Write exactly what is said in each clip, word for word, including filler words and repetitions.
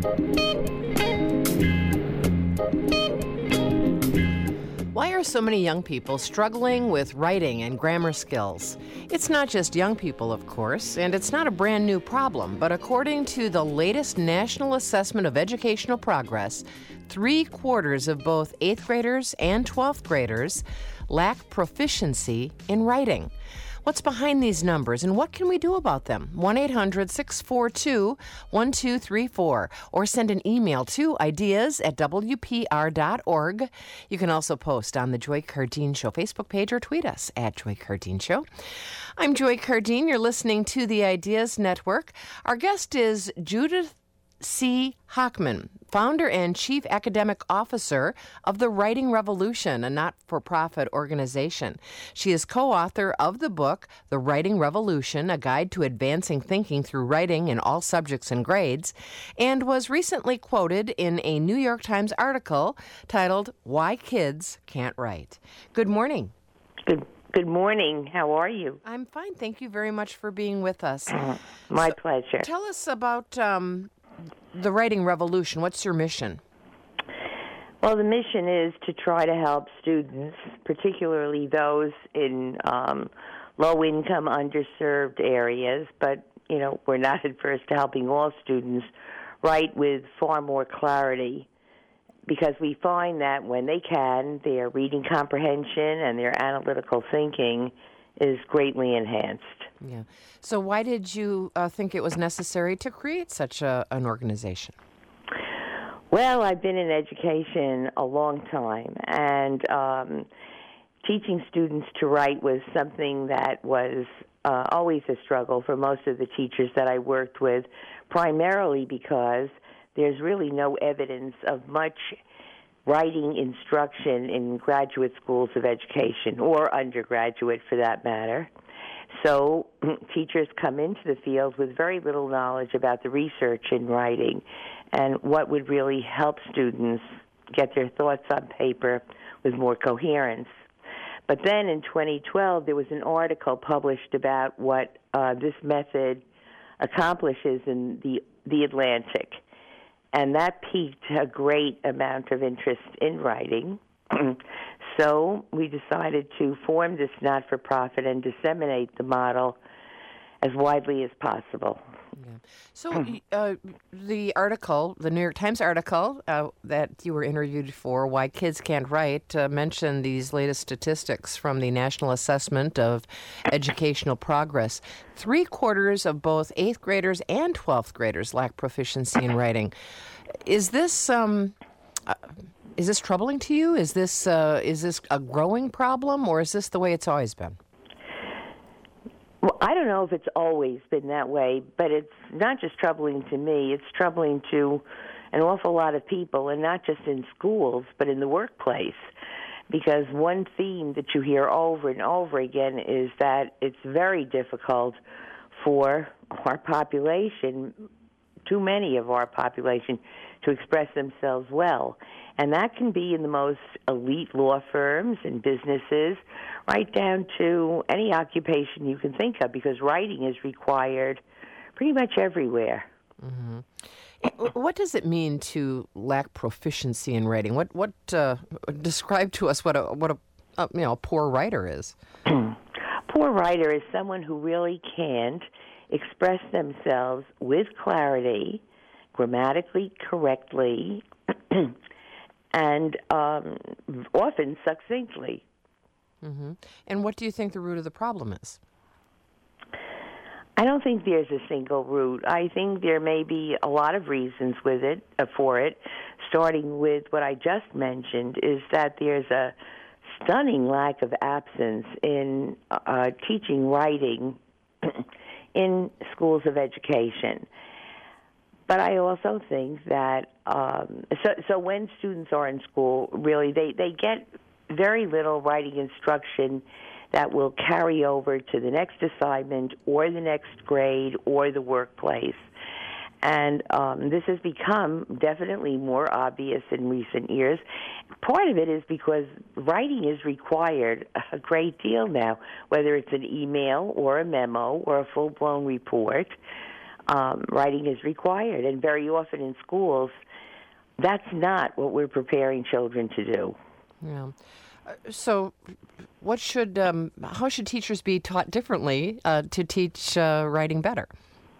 Why are so many young people struggling with writing and grammar skills? It's not just young people, of course, and it's not a brand new problem, but according to the latest National Assessment of Educational Progress, three quarters of both eighth graders and twelfth graders lack proficiency in writing. What's behind these numbers and what can we do about them? one eight hundred six four two one two three four or send an email to ideas at w p r dot org. You can also post on the Joy Cardine Show Facebook page or tweet us at Joy Cardine Show. I'm Joy Cardine. You're listening to the Ideas Network. Our guest is Judith C. Hochman, founder and chief academic officer of the Writing Revolution, a not-for-profit organization. She is co-author of the book, The Writing Revolution, A Guide to Advancing Thinking Through Writing in All Subjects and Grades, and was recently quoted in a New York Times article titled, Why Kids Can't Write. Good morning. Good Good morning. How are you? I'm fine. Thank you very much for being with us. Uh, my so, pleasure. Tell us about um, the Writing Revolution. What's your mission? Well, the mission is to try to help students, particularly those in um, low-income, underserved areas, but, you know, we're not adverse to helping all students write with far more clarity, because we find that when they can, their reading comprehension and their analytical thinking is greatly enhanced. Yeah. So why did you uh, think it was necessary to create such a, an organization? Well, I've been in education a long time, and um, teaching students to write was something that was uh, always a struggle for most of the teachers that I worked with, primarily because there's really no evidence of much writing instruction in graduate schools of education, or undergraduate for that matter. So teachers come into the field with very little knowledge about the research in writing and what would really help students get their thoughts on paper with more coherence. But then in twenty twelve, there was an article published about what uh, this method accomplishes in the, the Atlantic. And that piqued a great amount of interest in writing. So we decided to form this not-for-profit and disseminate the model as widely as possible. Yeah. So uh, the article, the New York Times article uh, that you were interviewed for, Why Kids Can't Write, uh, mentioned these latest statistics from the National Assessment of Educational Progress. Three quarters of both eighth graders and twelfth graders lack proficiency in writing. Is this um, uh, is this troubling to you? Is this uh, is this a growing problem, or is this the way it's always been? Well, I don't know if it's always been that way, but it's not just troubling to me. It's troubling to an awful lot of people, and not just in schools, but in the workplace. Because one theme that you hear over and over again is that it's very difficult for our population, too many of our population, to express themselves well. And that can be in the most elite law firms and businesses, right down to any occupation you can think of, because writing is required pretty much everywhere. Mm-hmm. What does it mean to lack proficiency in writing? What what uh, describe to us what a what a uh, you know a poor writer is? Poor writer is someone who really can't express themselves with clarity, grammatically correctly, and um, often succinctly. Mm-hmm. And what do you think the root of the problem is? I don't think there's a single root. I think there may be a lot of reasons with it, uh, for it, starting with what I just mentioned, is that there's a stunning lack of absence in uh, teaching writing in schools of education. But I also think that, um, so, so when students are in school, really, they, they get very little writing instruction that will carry over to the next assignment or the next grade or the workplace. And um, this has become definitely more obvious in recent years. Part of it is because writing is required a great deal now, whether it's an email or a memo or a full-blown report. um, writing is required. And very often in schools, that's not what we're preparing children to do. Yeah. Uh, So, what should, um, how should teachers be taught differently uh, to teach uh, writing better?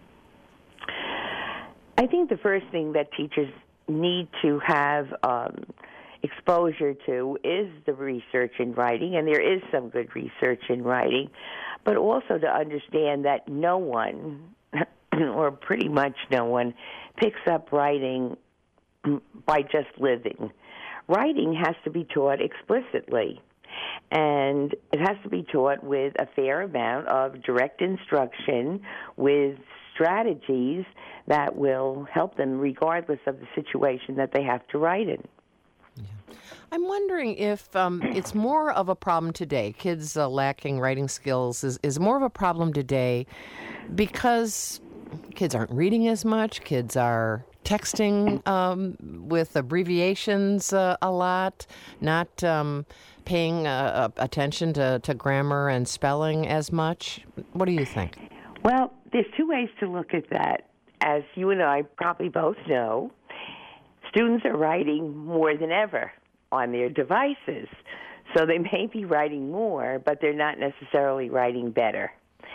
I think the first thing that teachers need to have um, exposure to is the research in writing, and there is some good research in writing, but also to understand that no one, or pretty much no one, picks up writing by just living. Writing has to be taught explicitly, and it has to be taught with a fair amount of direct instruction, with strategies that will help them regardless of the situation that they have to write in. I'm wondering if um, it's more of a problem today. Kids uh, lacking writing skills is, is more of a problem today because kids aren't reading as much. Kids are texting um, with abbreviations uh, a lot, not um, paying uh, attention to, to grammar and spelling as much. What do you think? Well, there's two ways to look at that. As you and I probably both know, students are writing more than ever on their devices. So they may be writing more, but they're not necessarily writing better.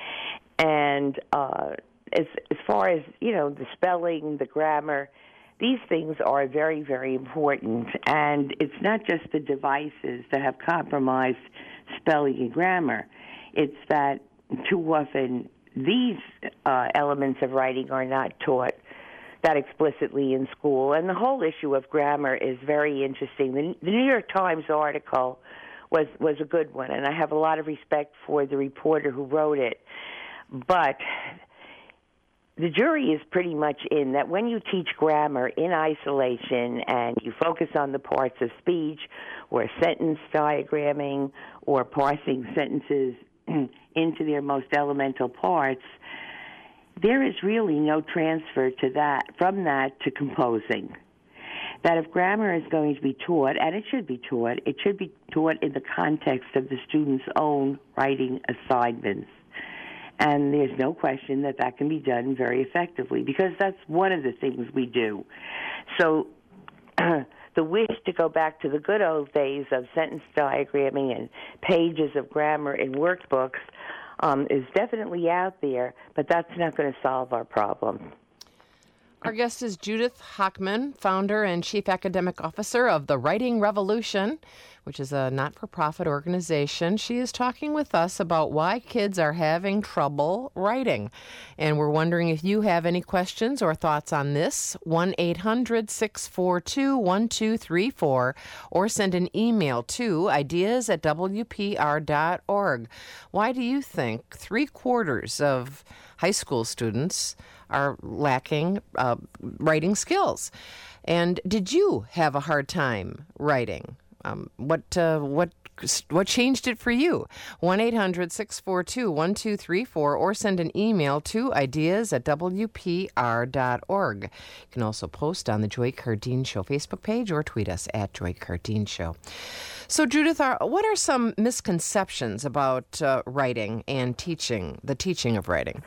And uh, as, as far as, you know, the spelling, the grammar, these things are very, very important. And it's not just the devices that have compromised spelling and grammar. It's that too often these uh, elements of writing are not taught that explicitly in school. And the whole issue of grammar is very interesting. The, the New York Times article was, was a good one, and I have a lot of respect for the reporter who wrote it. But the jury is pretty much in that when you teach grammar in isolation and you focus on the parts of speech or sentence diagramming or parsing sentences into their most elemental parts, there is really no transfer to that from that to composing. That if grammar is going to be taught, and it should be taught, it should be taught in the context of the student's own writing assignments. And there's no question that that can be done very effectively, because that's one of the things we do. So the wish to go back to the good old days of sentence diagramming and pages of grammar in workbooks um, is definitely out there, but that's not going to solve our problem. Our guest is Judith Hochman, founder and chief academic officer of the Writing Revolution, which is a not-for-profit organization. She is talking with us about why kids are having trouble writing. And we're wondering if you have any questions or thoughts on this, one eight hundred six four two one two three four, or send an email to ideas at w p r dot org. Why do you think three-quarters of high school students are lacking uh, writing skills? And did you have a hard time writing? Um, what uh, what what changed it for you? one eight hundred six four two one two three four, or send an email to ideas at w p r dot org. You can also post on the Joy Cardeen Show Facebook page or tweet us at Joy Cardeen Show. So, Judith, are, what are some misconceptions about uh, writing and teaching, the teaching of writing?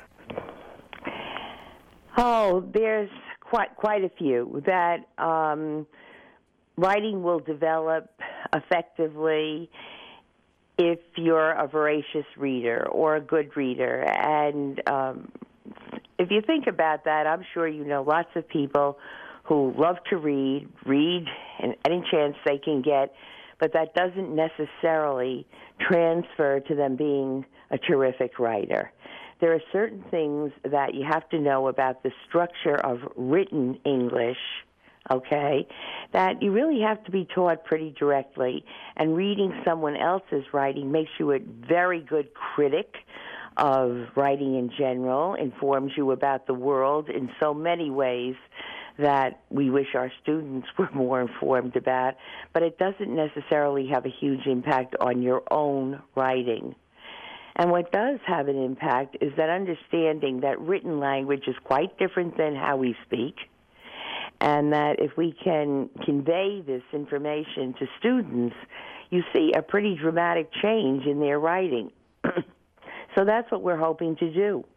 Oh, there's quite quite a few. That um, writing will develop effectively if you're a voracious reader or a good reader. And um, if you think about that, I'm sure you know lots of people who love to read, read in any chance they can get, but that doesn't necessarily transfer to them being a terrific writer. There are certain things that you have to know about the structure of written English, okay, that you really have to be taught pretty directly. And reading someone else's writing makes you a very good critic of writing in general, informs you about the world in so many ways that we wish our students were more informed about, but it doesn't necessarily have a huge impact on your own writing. And what does have an impact is that understanding that written language is quite different than how we speak, and that if we can convey this information to students, you see a pretty dramatic change in their writing. So that's what we're hoping to do.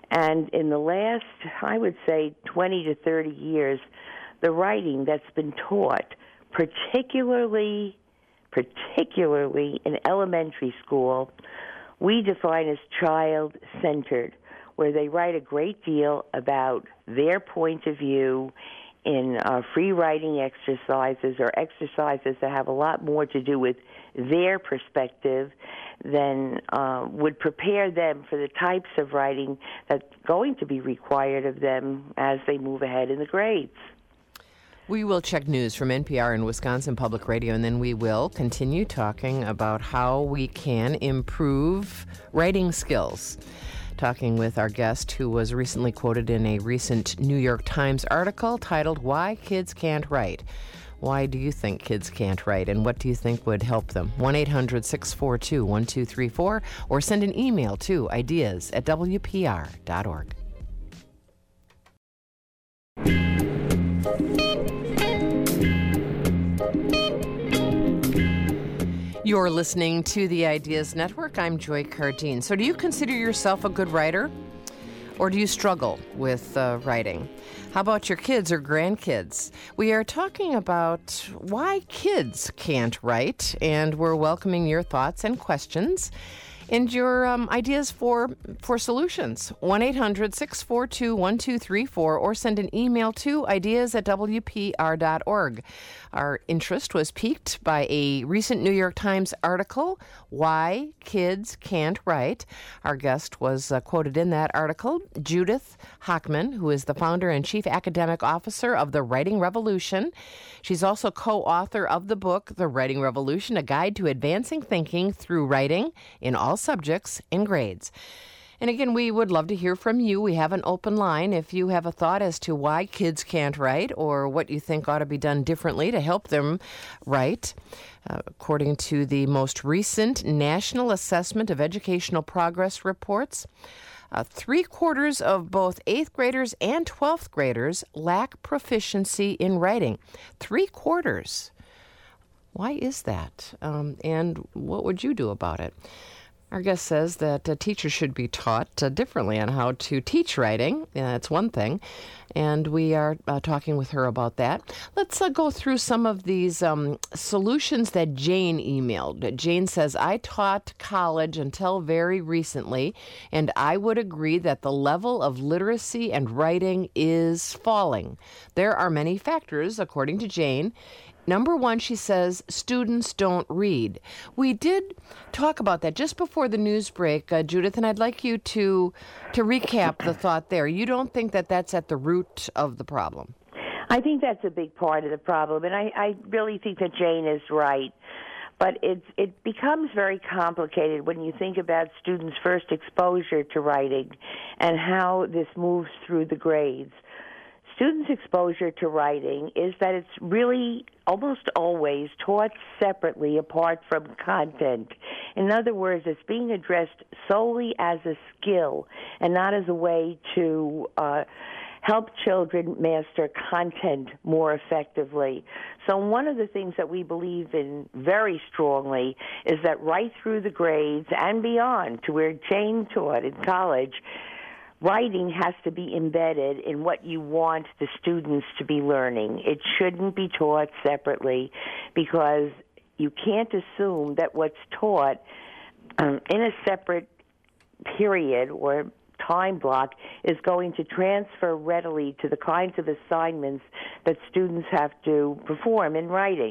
And in the last, I would say, twenty to thirty years, the writing that's been taught, particularly, particularly in elementary school, we define as child-centered, where they write a great deal about their point of view in uh, free writing exercises or exercises that have a lot more to do with their perspective than uh, would prepare them for the types of writing that's going to be required of them as they move ahead in the grades. We will check news from N P R and Wisconsin Public Radio, and then we will continue talking about how we can improve writing skills. Talking with our guest, who was recently quoted in a recent New York Times article titled, "Why Kids Can't Write." Why do you think kids can't write, and what do you think would help them? one eight hundred six four two one two three four, or send an email to ideas at w p r dot org. You're listening to the Ideas Network. I'm Joy Cardine. So do you consider yourself a good writer? Or do you struggle with uh, writing? How about your kids or grandkids? We are talking about why kids can't write, and we're welcoming your thoughts and questions and your um, ideas for for solutions. one eight hundred six four two one two three four, or send an email to ideas at w p r dot org. Our interest was piqued by a recent New York Times article, Why Kids Can't Write. Our guest was uh, quoted in that article, Judith Hochman, who is the founder and chief academic officer of the Writing Revolution. She's also co-author of the book, The Writing Revolution, A Guide to Advancing Thinking Through Writing in All Subjects and Grades. And again, we would love to hear from you. We have an open line. If you have a thought as to why kids can't write or what you think ought to be done differently to help them write, uh, according to the most recent National Assessment of Educational Progress reports, uh, three quarters of both eighth graders and twelfth graders lack proficiency in writing. Three quarters. Why is that? Um, and what would you do about it? Our guest says that uh, teachers should be taught uh, differently on how to teach writing. Yeah, that's one thing. And we are uh, talking with her about that. Let's uh, go through some of these um, solutions that Jane emailed. Jane says, I taught college until very recently, and I would agree that the level of literacy and writing is falling. There are many factors, according to Jane. Number one, she says, students don't read. We did talk about that just before the news break, uh, Judith, and I'd like you to to recap the thought there. You don't think that that's at the root of the problem? I think that's a big part of the problem, and I, I really think that Jane is right. But it, it becomes very complicated when you think about students' first exposure to writing and how this moves through the grades. Students' exposure to writing is that it's really almost always taught separately apart from content. In other words, it's being addressed solely as a skill and not as a way to uh, help children master content more effectively. So one of the things that we believe in very strongly is that right through the grades and beyond to where Jane taught in college, writing has to be embedded in what you want the students to be learning. It shouldn't be taught separately because you can't assume that what's taught um, in a separate period or time block is going to transfer readily to the kinds of assignments that students have to perform in writing.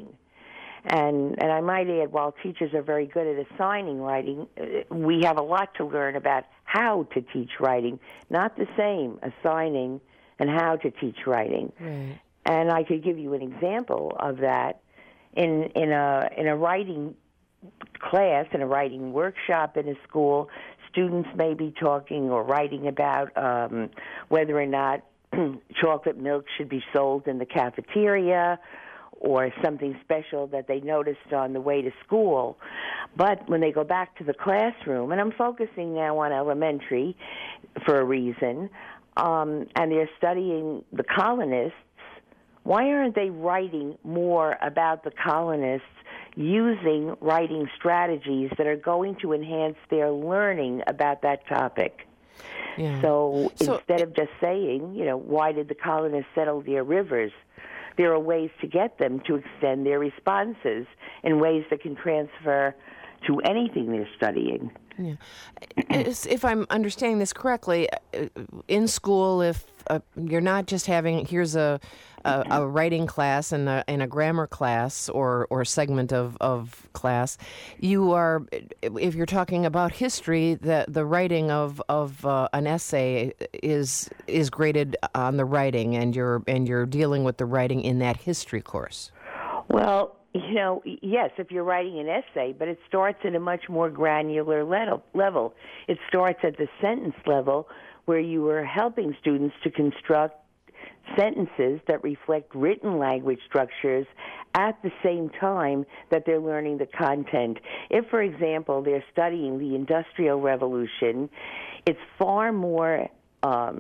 And and I might add, while teachers are very good at assigning writing, we have a lot to learn about how to teach writing. Not the same, assigning and how to teach writing. Right. And I could give you an example of that. In in a in a writing class, in a writing workshop in a school, students may be talking or writing about um, whether or not chocolate milk should be sold in the cafeteria, or something special that they noticed on the way to school. But when they go back to the classroom, and I'm focusing now on elementary for a reason, um, and they're studying the colonists, why aren't they writing more about the colonists using writing strategies that are going to enhance their learning about that topic? Yeah. So, So instead of just saying, you know, why did the colonists settle their rivers, there are ways to get them to extend their responses in ways that can transfer to anything they're studying. Yeah. If I'm understanding this correctly, in school, if uh, you're not just having, here's a, a, a writing class and a, and a grammar class or, or segment of, of class, you are, if you're talking about history, the, the writing of, of uh, an essay is is graded on the writing, and you're and you're dealing with the writing in that history course. Well, you know, yes, if you're writing an essay, but it starts at a much more granular level. It starts at the sentence level, where you are helping students to construct sentences that reflect written language structures at the same time that they're learning the content. If, for example, they're studying the Industrial Revolution, it's far more um,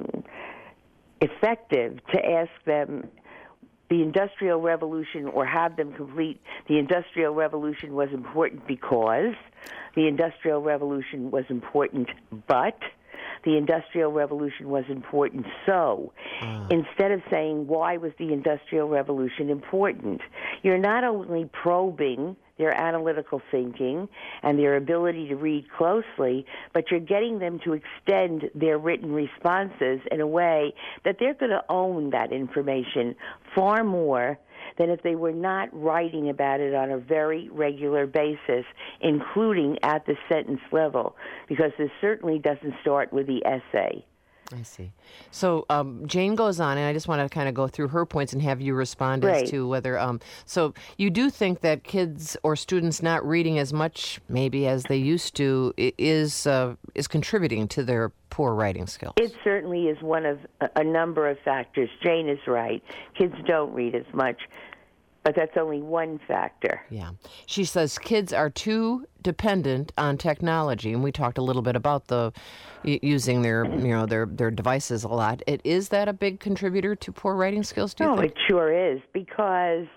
effective to ask them the Industrial Revolution, or have them complete the Industrial Revolution was important because, the Industrial Revolution was important but, the Industrial Revolution was important so, uh. instead of saying, why was the Industrial Revolution important? You're not only probing their analytical thinking and their ability to read closely, but you're getting them to extend their written responses in a way that they're going to own that information far more than if they were not writing about it on a very regular basis, including at the sentence level, because this certainly doesn't start with the essay. I see. So um, Jane goes on, and I just want to kind of go through her points and have you respond right. as to whether. Um, so you do think that kids or students not reading as much, maybe as they used to, is uh, is contributing to their poor writing skills? It certainly is one of a, a number of factors. Jane is right. Kids don't read as much. But that's only one factor. Yeah. She says kids are too dependent on technology, and we talked a little bit about the using their, you know, their their devices a lot. It, is that a big contributor to poor writing skills, do you no, think? It sure is, because,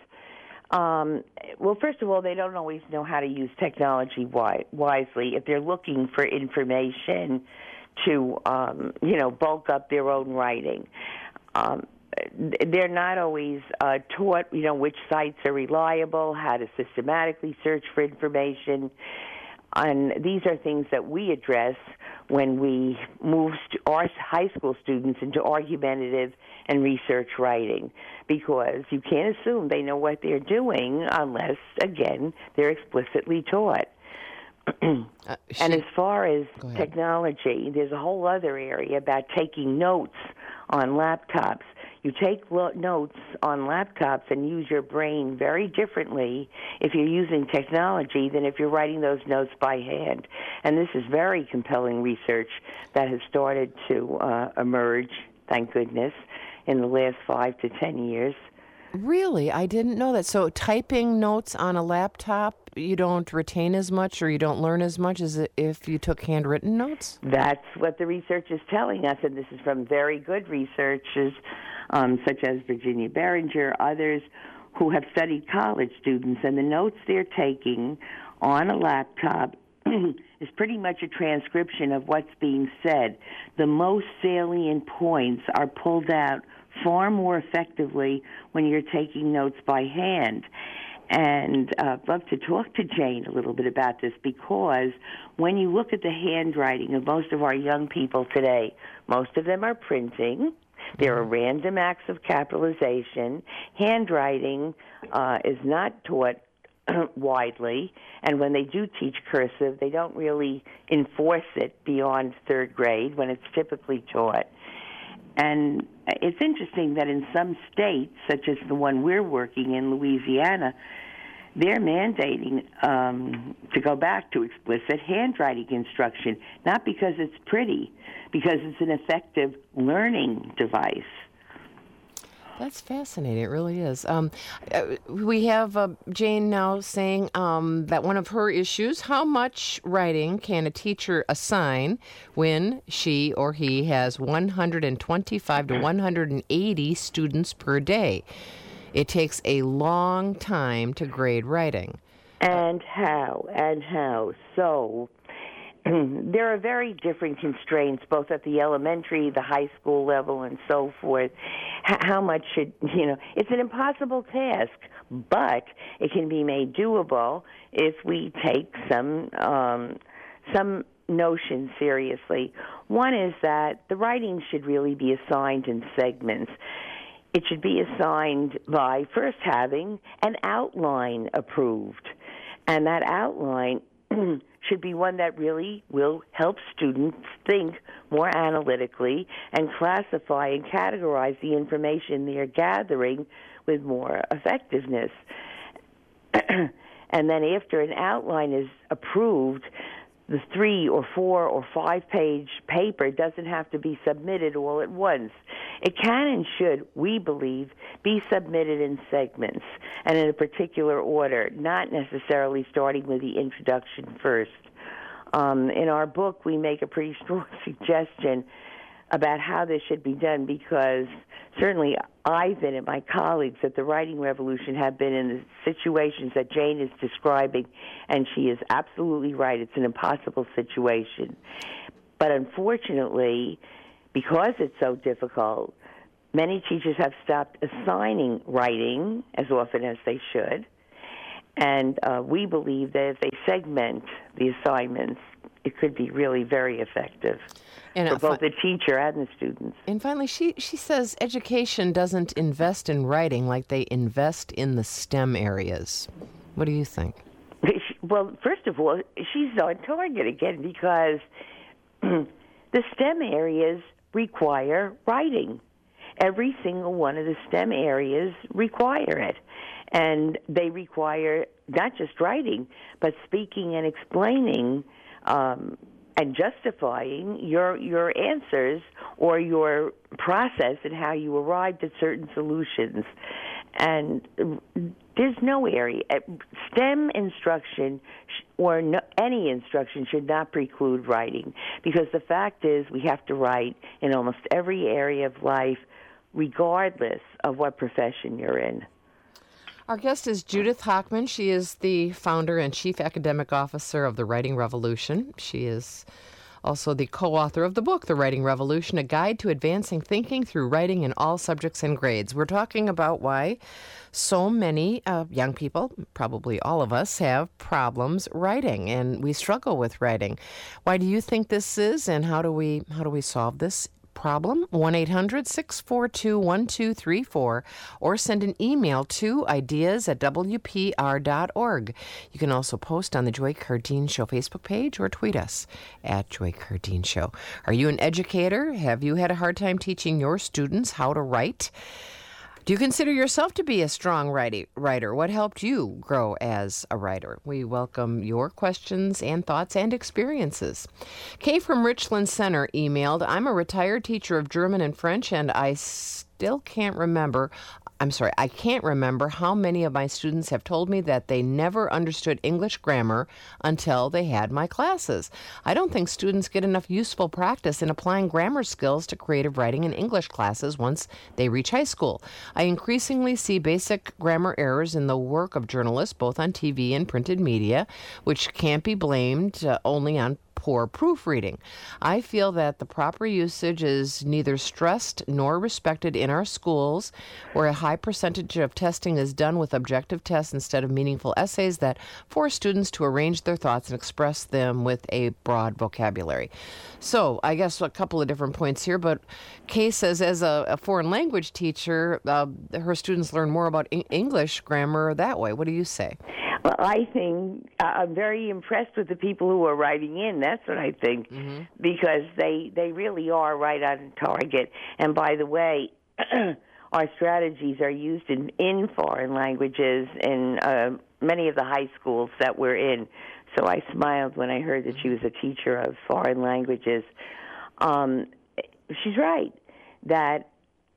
um, well, first of all, they don't always know how to use technology wi- wisely. If they're looking for information to, um, you know, bulk up their own writing, um they're not always uh, taught, you know, which sites are reliable, how to systematically search for information. And these are things that we address when we move st- our high school students into argumentative and research writing, because you can't assume they know what they're doing unless, again, they're explicitly taught. uh, she, and as far as technology, there's a whole other area about taking notes on laptops. You take lo- notes on laptops and use your brain very differently if you're using technology than if you're writing those notes by hand. And this is very compelling research that has started to uh, emerge, thank goodness, in the last five to ten years. Really? I didn't know that. So typing notes on a laptop, you don't retain as much or you don't learn as much as if you took handwritten notes? That's what the research is telling us, and this is from very good researchers um, such as Virginia Beringer, others who have studied college students, and the notes they're taking on a laptop is pretty much a transcription of what's being said. The most salient points are pulled out far more effectively when you're taking notes by hand. And uh, I'd love to talk to Jane a little bit about this, because when you look at the handwriting of most of our young people today, most of them are printing. There are random acts of capitalization. Handwriting uh, is not taught widely, and when they do teach cursive, they don't really enforce it beyond third grade when it's typically taught. And it's interesting that in some states, such as the one we're working in, Louisiana, they're mandating um, to go back to explicit handwriting instruction, not because it's pretty, because it's an effective learning device. That's fascinating. It really is. Um, we have uh, Jane now saying um, that one of her issues, how much writing can a teacher assign when she or he has one hundred twenty-five to one hundred eighty students per day? It takes a long time to grade writing. And how? And how? So there are very different constraints, both at the elementary, the high school level, and so forth. H- how much should, you know, it's an impossible task, but it can be made doable if we take some um, some notions seriously. One is that the writing should really be assigned in segments. It should be assigned by first having an outline approved, and that outline should be one that really will help students think more analytically and classify and categorize the information they are gathering with more effectiveness. And then after an outline is approved, the three or four or five page paper doesn't have to be submitted all at once. It can and should, we believe, be submitted in segments and in a particular order, not necessarily starting with the introduction first. Um, in our book, we make a pretty strong suggestion about how this should be done, because certainly I've been and my colleagues at the Writing Revolution have been in the situations that Jane is describing, and she is absolutely right. It's an impossible situation. But unfortunately, because it's so difficult, many teachers have stopped assigning writing as often as they should. And uh, we believe that if they segment the assignments, it could be really very effective and for both fi- the teacher and the students. And finally, she, she says education doesn't invest in writing like they invest in the STEM areas. What do you think? Well, first of all, she's on target again, because the STEM areas require writing. Every single one of the STEM areas require it. And they require not just writing, but speaking and explaining um, and justifying your your answers or your process and how you arrived at certain solutions. And there's no area. STEM instruction or no, any instruction should not preclude writing, because the fact is we have to write in almost every area of life, regardless of what profession you're in. Our guest is Judith Hochman. She is the founder and chief academic officer of the Writing Revolution. She is also the co-author of the book, The Writing Revolution, A Guide to Advancing Thinking Through Writing in All Subjects and Grades. We're talking about why so many uh, young people, probably all of us, have problems writing, and we struggle with writing. Why do you think this is, and how do we how do we solve this problem? one eight hundred six four two one two three four, or send an email to ideas at w p r dot org. You can also post on the Joy Cardeen Show Facebook page or tweet us at Joy Cardeen Show. Are you an educator? Have you had a hard time teaching your students how to write? Do you consider yourself to be a strong writer? What helped you grow as a writer? We welcome your questions and thoughts and experiences. Kay from Richland Center emailed, I'm a retired teacher of German and French, and I still can't remember, I'm sorry, I can't remember how many of my students have told me that they never understood English grammar until they had my classes. I don't think students get enough useful practice in applying grammar skills to creative writing in English classes once they reach high school. I increasingly see basic grammar errors in the work of journalists, both on T V and printed media, which can't be blamed uh, only on poor proofreading. I feel that the proper usage is neither stressed nor respected in our schools, where a high percentage of testing is done with objective tests instead of meaningful essays that force students to arrange their thoughts and express them with a broad vocabulary. So I guess a couple of different points here, but Kay says as a, a foreign language teacher, uh, her students learn more about e- English grammar that way. What do you say? Well, I think uh, I'm very impressed with the people who are writing in. That's what I think, mm-hmm. because they they really are right on target. And by the way, our strategies are used in, in foreign languages in uh, many of the high schools that we're in. So I smiled when I heard that she was a teacher of foreign languages. Um, she's right that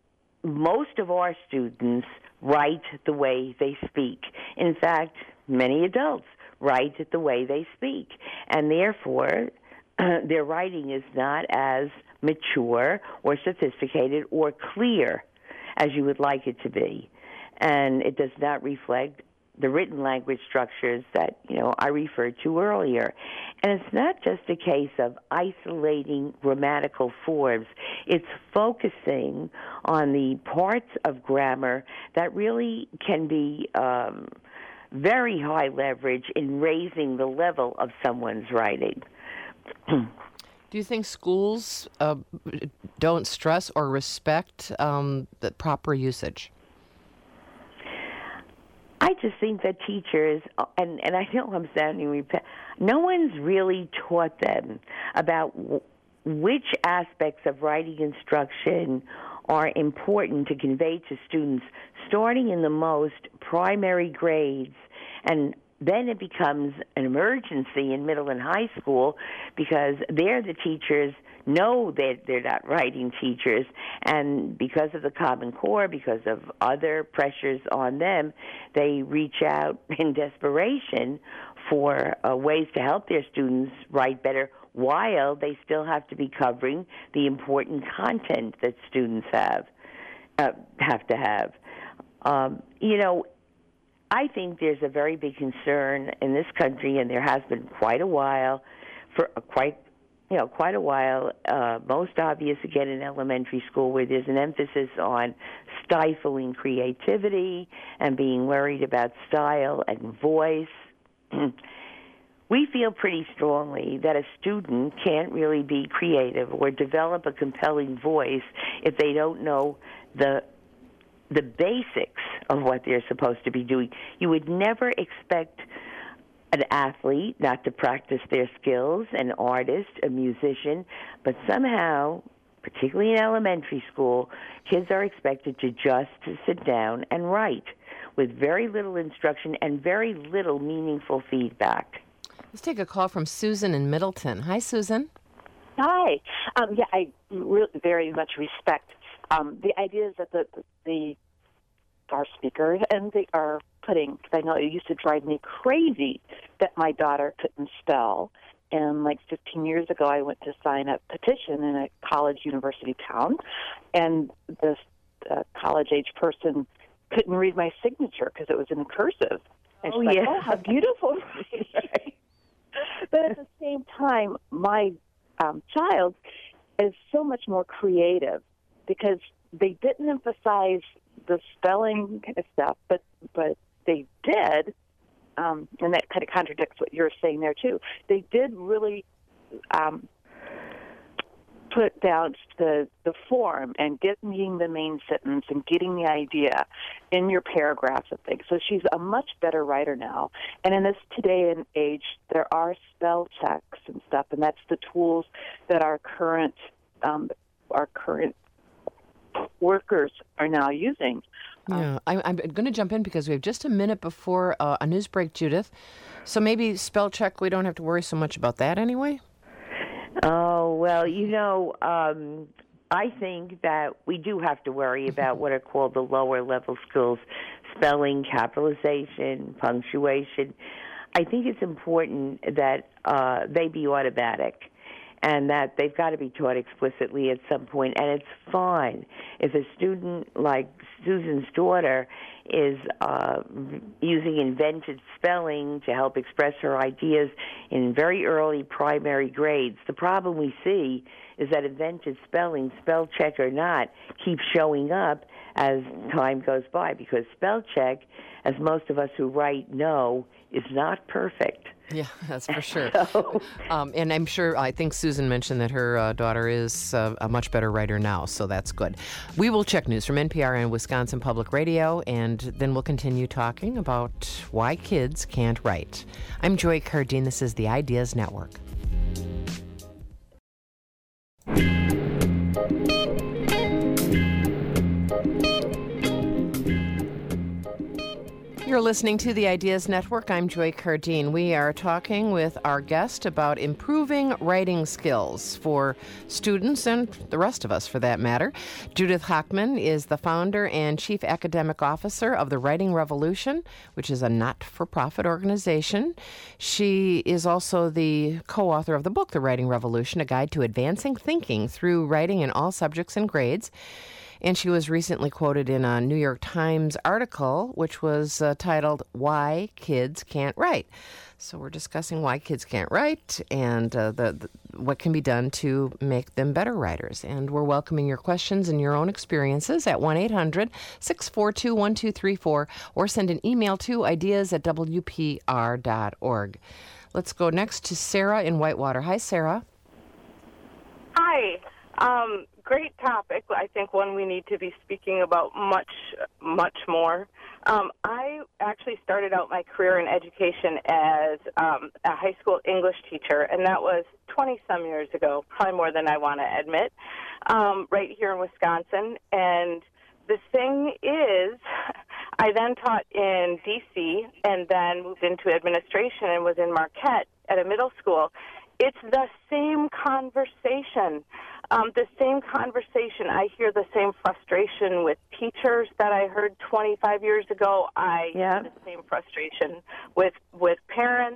most of our students write the way they speak. In fact, many adults write the way they speak, and therefore uh, their writing is not as mature or sophisticated or clear as you would like it to be, and it does not reflect the written language structures that, you know, I referred to earlier. And it's not just a case of isolating grammatical forms. It's focusing on the parts of grammar that really can be um, very high leverage in raising the level of someone's writing. Do you think schools uh, don't stress or respect um, the proper usage? I just think that teachers, and, and I know I'm sounding repetitive, no one's really taught them about w- which aspects of writing instruction are important to convey to students, starting in the most primary grades, and then it becomes an emergency in middle and high school because there the teachers know that they're not writing teachers, and because of the Common Core, because of other pressures on them, they reach out in desperation for uh, ways to help their students write better while they still have to be covering the important content that students have uh, have to have. Um, you know, I think there's a very big concern in this country, and there has been quite a while, for uh, quite you know, quite a while, uh, most obvious again in elementary school, where there's an emphasis on stifling creativity and being worried about style and voice. We feel pretty strongly that a student can't really be creative or develop a compelling voice if they don't know the the basics of what they're supposed to be doing. You would never expect an athlete not to practice their skills, an artist, a musician, but somehow, particularly in elementary school, kids are expected to just to sit down and write with very little instruction and very little meaningful feedback. Let's take a call from Susan in Middleton. Hi, Susan. Hi. Um, yeah, I really very much respect um, the ideas that the, the our speakers and they are putting, because I know it used to drive me crazy that my daughter couldn't spell. And like fifteen years ago, I went to sign a petition in a college university town, and this uh, college-age person couldn't read my signature because it was in cursive. And oh, she's yeah. like, oh, how beautiful. But at the same time, my um, child is so much more creative because they didn't emphasize the spelling kind of stuff, but but they did, um, and that kind of contradicts what you're saying there too. They did really um, put down the the form and getting the main sentence and getting the idea in your paragraphs and things. So she's a much better writer now. And in this today and age, there are spell checks and stuff, and that's the tools that our current um, our current workers are now using. Yeah, I'm, I'm going to jump in because we have just a minute before uh, a news break, Judith. So maybe spell check, we don't have to worry so much about that anyway? Oh, well, you know, um, I think that we do have to worry about what are called the lower level skills, spelling, capitalization, punctuation. I think it's important that uh, they be automatic, and that they've got to be taught explicitly at some point. And it's fine if a student like Susan's daughter is uh, using invented spelling to help express her ideas in very early primary grades. The problem we see is that invented spelling, spell check or not, keeps showing up as time goes by, because spell check, as most of us who write know, is not perfect. Yeah, that's for sure. So, um, and I'm sure, I think Susan mentioned that her uh, daughter is uh, a much better writer now, so that's good. We will check news from N P R and Wisconsin Public Radio, and then we'll continue talking about why kids can't write. I'm Joy Cardine. This is the Ideas Network. You're listening to the Ideas Network. I'm Joy Cardine. We are talking with our guest about improving writing skills for students and the rest of us, for that matter. Judith Hochman is the founder and chief academic officer of the Writing Revolution, which is a not-for-profit organization. She is also the co-author of the book, The Writing Revolution, A Guide to Advancing Thinking Through Writing in All Subjects and Grades. And she was recently quoted in a New York Times article, which was uh, titled, Why Kids Can't Write. So we're discussing why kids can't write and uh, the, the what can be done to make them better writers. And we're welcoming your questions and your own experiences at one eight hundred six four two one two three four or send an email to ideas at w p r dot org. Let's go next to Sarah in Whitewater. Hi, Sarah. Hi. Um, great topic. I think one we need to be speaking about much, much more. Um, I actually started out my career in education as um, a high school English teacher, and that was twenty-some years ago, probably more than I want to admit, um, right here in Wisconsin. And the thing is, I then taught in D C and then moved into administration and was in Marquette at a middle school. It's the same conversation. Um, the same conversation. I hear the same frustration with teachers that I heard twenty-five years ago. I yeah. hear the same frustration with with parents.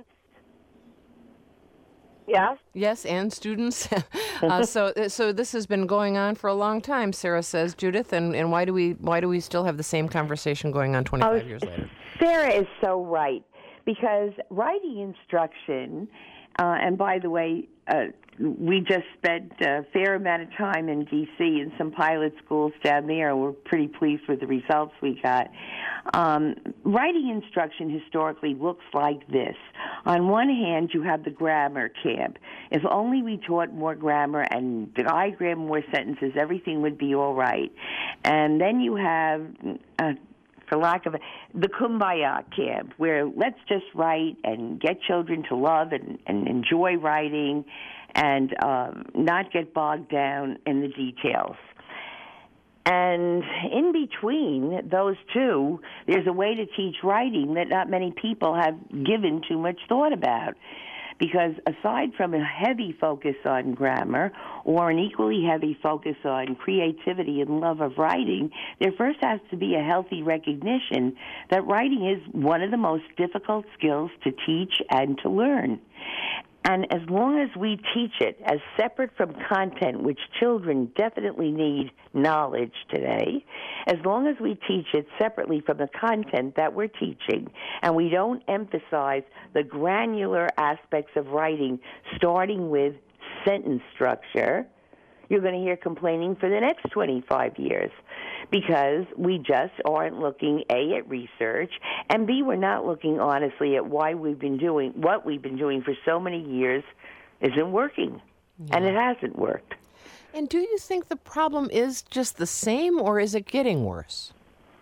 Yes? Yes, and students. uh, so so this has been going on for a long time, Sarah says, Judith, and, and why do we why do we still have the same conversation going on twenty-five oh, years later? Sarah is so right, because writing instruction, uh, and by the way, uh, we just spent a fair amount of time in D C in some pilot schools down there, and we're pretty pleased with the results we got. Um, writing instruction historically looks like this. On one hand, you have the grammar camp. If only we taught more grammar and diagram more sentences, everything would be all right. And then you have, uh, for lack of a, the kumbaya camp, where let's just write and get children to love and, and enjoy writing and um, not get bogged down in the details. And in between those two, there's a way to teach writing that not many people have given too much thought about. Because aside from a heavy focus on grammar or an equally heavy focus on creativity and love of writing, there first has to be a healthy recognition that writing is one of the most difficult skills to teach and to learn. And as long as we teach it as separate from content, which children definitely need knowledge today, as long as we teach it separately from the content that we're teaching, and we don't emphasize the granular aspects of writing, starting with sentence structure, you're going to hear complaining for the next twenty-five years, because we just aren't looking, A, at research, and B, we're not looking honestly at why we've been doing what we've been doing for so many years isn't working, yeah. And it hasn't worked. And do you think the problem is just the same, or is it getting worse?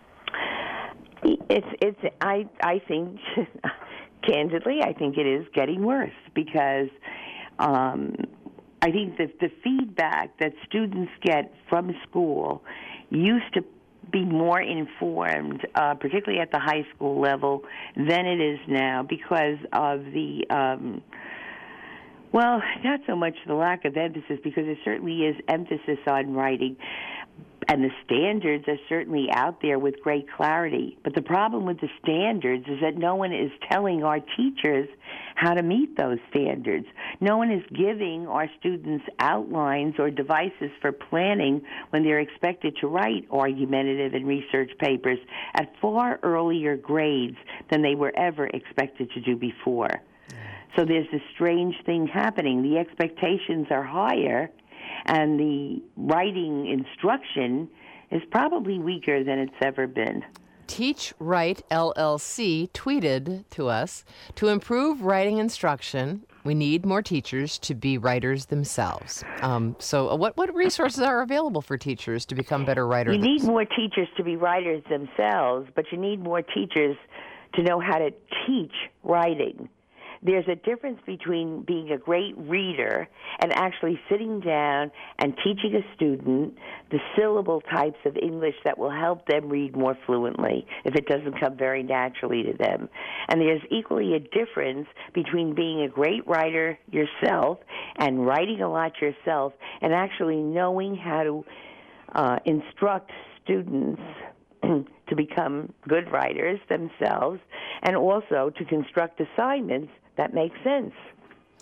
It's it's I I think candidly I think it is getting worse, because um, I think that the feedback that students get from school used to be more informed, uh, particularly at the high school level, than it is now, because of the, um, well, not so much the lack of emphasis, because there certainly is emphasis on writing, and the standards are certainly out there with great clarity. But the problem with the standards is that no one is telling our teachers how to meet those standards. No one is giving our students outlines or devices for planning when they're expected to write argumentative and research papers at far earlier grades than they were ever expected to do before. So there's this strange thing happening. The expectations are higher, and the writing instruction is probably weaker than it's ever been. Teach Write L L C tweeted to us, to improve writing instruction, we need more teachers to be writers themselves. Um, so what, what resources are available for teachers to become better writers? You need more teachers to be writers themselves, but you need more teachers to know how to teach writing. There's a difference between being a great reader and actually sitting down and teaching a student the syllable types of English that will help them read more fluently if it doesn't come very naturally to them. And there's equally a difference between being a great writer yourself and writing a lot yourself and actually knowing how to uh, instruct students to become good writers themselves, and also to construct assignments that make sense.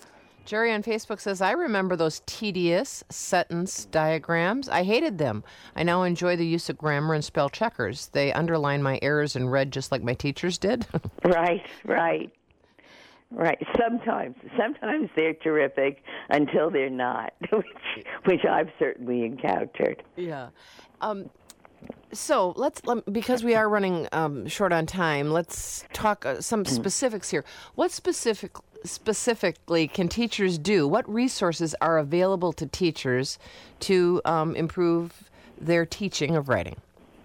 Jerry on Facebook says, I remember those tedious sentence diagrams. I hated them. I now enjoy the use of grammar and spell checkers. They underline my errors in red just like my teachers did. Right, right. Right. Sometimes, sometimes they're terrific until they're not, which, which I've certainly encountered. Yeah. Um, so let's, let, because we are running um, short on time, let's talk uh, some specifics here. What specific, specifically can teachers do? What resources are available to teachers to um, improve their teaching of writing?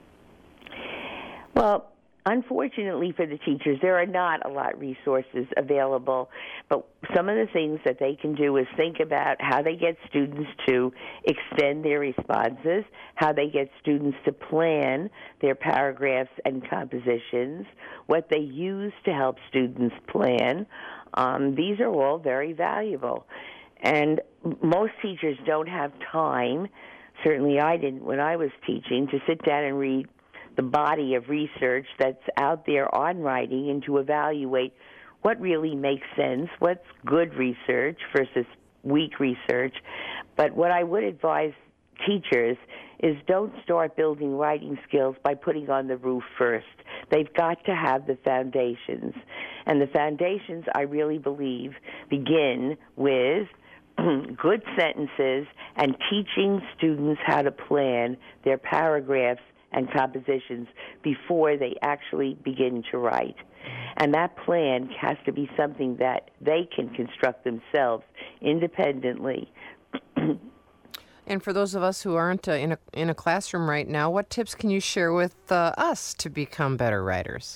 Well, unfortunately for the teachers, there are not a lot of resources available, but some of the things that they can do is think about how they get students to extend their responses, how they get students to plan their paragraphs and compositions, what they use to help students plan. Um, these are all very valuable. And most teachers don't have time, certainly I didn't when I was teaching, to sit down and read the body of research that's out there on writing and to evaluate what really makes sense, what's good research versus weak research. But what I would advise teachers is don't start building writing skills by putting on the roof first. They've got to have the foundations. And the foundations, I really believe, begin with good sentences and teaching students how to plan their paragraphs and compositions before they actually begin to write. And that plan has to be something that they can construct themselves independently. And for those of us who aren't uh, in a in a classroom right now, what tips can you share with uh, us to become better writers?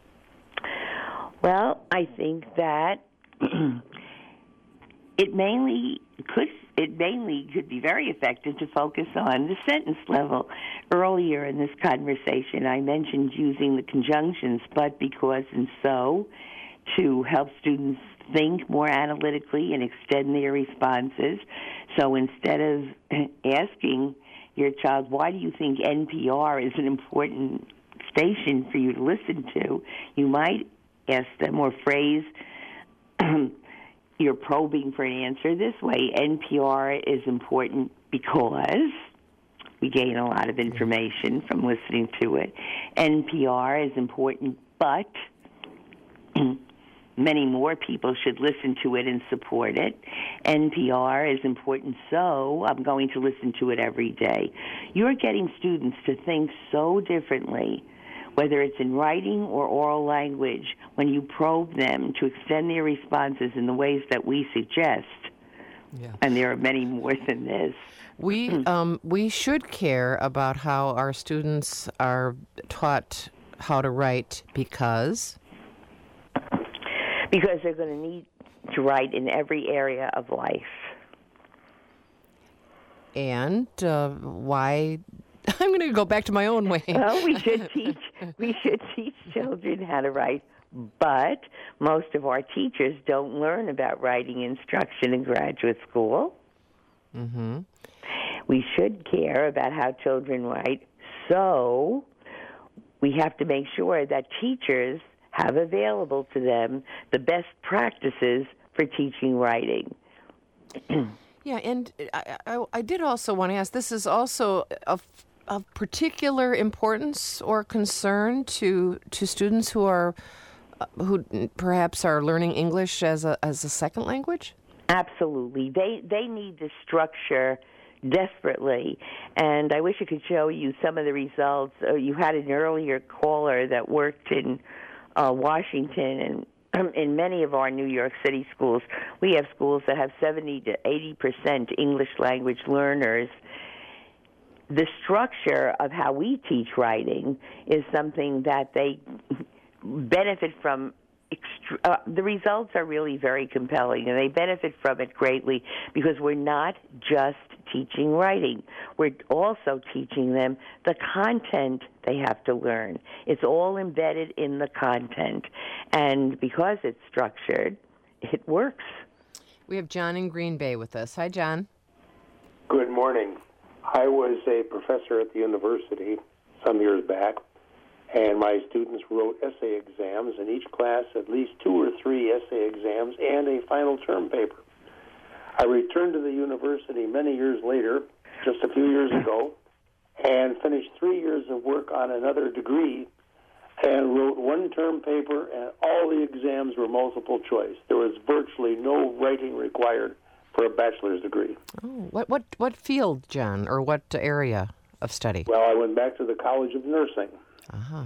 Well, I think that it mainly could it mainly could be very effective to focus on the sentence level. Earlier in this conversation, I mentioned using the conjunctions, but, because, and so, to help students think more analytically and extend their responses. So instead of asking your child, why do you think N P R is an important station for you to listen to, you might ask them or phrase you're probing for an answer this way. N P R is important because we gain a lot of information from listening to it. N P R is important, but many more people should listen to it and support it. N P R is important, so I'm going to listen to it every day. You're getting students to think so differently, whether it's in writing or oral language, when you probe them to extend their responses in the ways that we suggest. Yeah. And there are many more than this. We um, we should care about how our students are taught how to write because? Because they're going to need to write in every area of life. And uh, why? I'm going to go back to my own way. Well, we should teach we should teach children how to write, but most of our teachers don't learn about writing instruction in graduate school. Mm-hmm. We should care about how children write, so we have to make sure that teachers have available to them the best practices for teaching writing. Yeah, and I, I, I did also want to ask, this is also of, of particular importance or concern to to students who are uh, who perhaps are learning English as a as a second language? Absolutely. They they need the structure desperately, and I wish I could show you some of the results. Uh, you had an earlier caller that worked in uh, Washington, and um, in many of our New York City schools, we have schools that have seventy to eighty percent English language learners. The structure of how we teach writing is something that they benefit from. Uh, the results are really very compelling, and they benefit from it greatly because we're not just teaching writing. We're also teaching them the content they have to learn. It's all embedded in the content, and because it's structured, it works. We have John in Green Bay with us. Hi, John. Good morning. I was a professor at the university some years back, and my students wrote essay exams, in each class at least two or three essay exams and a final term paper. I returned to the university many years later, just a few years ago, and finished three years of work on another degree and wrote one term paper, and all the exams were multiple choice. There was virtually no writing required for a bachelor's degree. Oh, what what what field, John, or what area of study? Well, I went back to the College of Nursing. Uh-huh.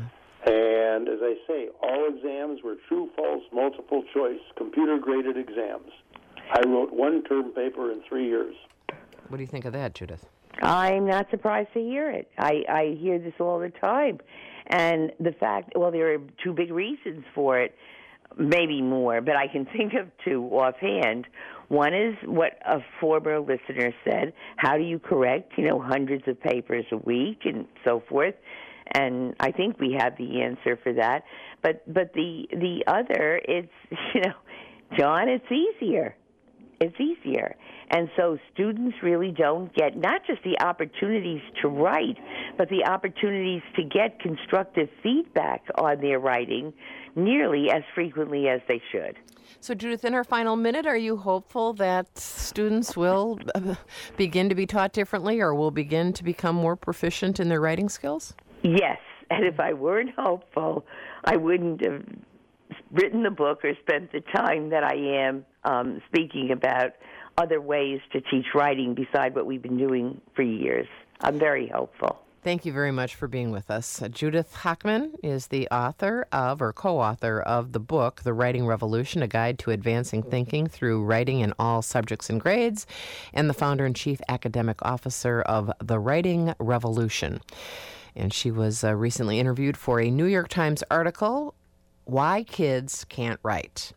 And as I say, all exams were true, false, multiple choice, computer-graded exams. I wrote one term paper in three years. What do you think of that, Judith? I'm not surprised to hear it. I, I hear this all the time. And the fact, well, there are two big reasons for it, maybe more, but I can think of two offhand. One is what a former listener said, how do you correct, you know, hundreds of papers a week and so forth? And I think we have the answer for that. But but the the other, it's, you know, John, it's easier. It's easier. And so students really don't get not just the opportunities to write, but the opportunities to get constructive feedback on their writing nearly as frequently as they should. So, Judith, in our final minute, are you hopeful that students will begin to be taught differently or will begin to become more proficient in their writing skills? Yes. And if I weren't hopeful, I wouldn't have written the book or spent the time that I am um, speaking about other ways to teach writing beside what we've been doing for years. I'm very hopeful. Thank you very much for being with us. Uh, Judith Hochman is the author of, or co-author of, the book, The Writing Revolution, A Guide to Advancing Thinking Through Writing in All Subjects and Grades, and the founder and chief academic officer of The Writing Revolution. And she was uh, recently interviewed for a New York Times article, Why Kids Can't Write.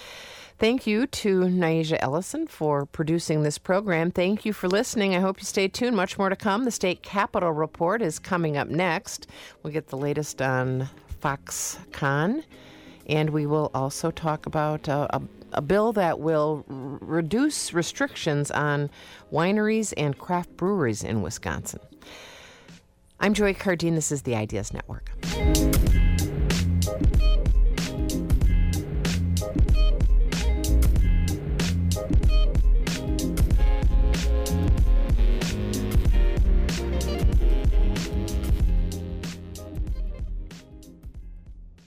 Thank you to Naija Ellison for producing this program. Thank you for listening. I hope you stay tuned. Much more to come. The State Capitol Report is coming up next. We'll get the latest on Foxconn, and we will also talk about uh, a, a bill that will r- reduce restrictions on wineries and craft breweries in Wisconsin. I'm Joy Cardine. This is the Ideas Network.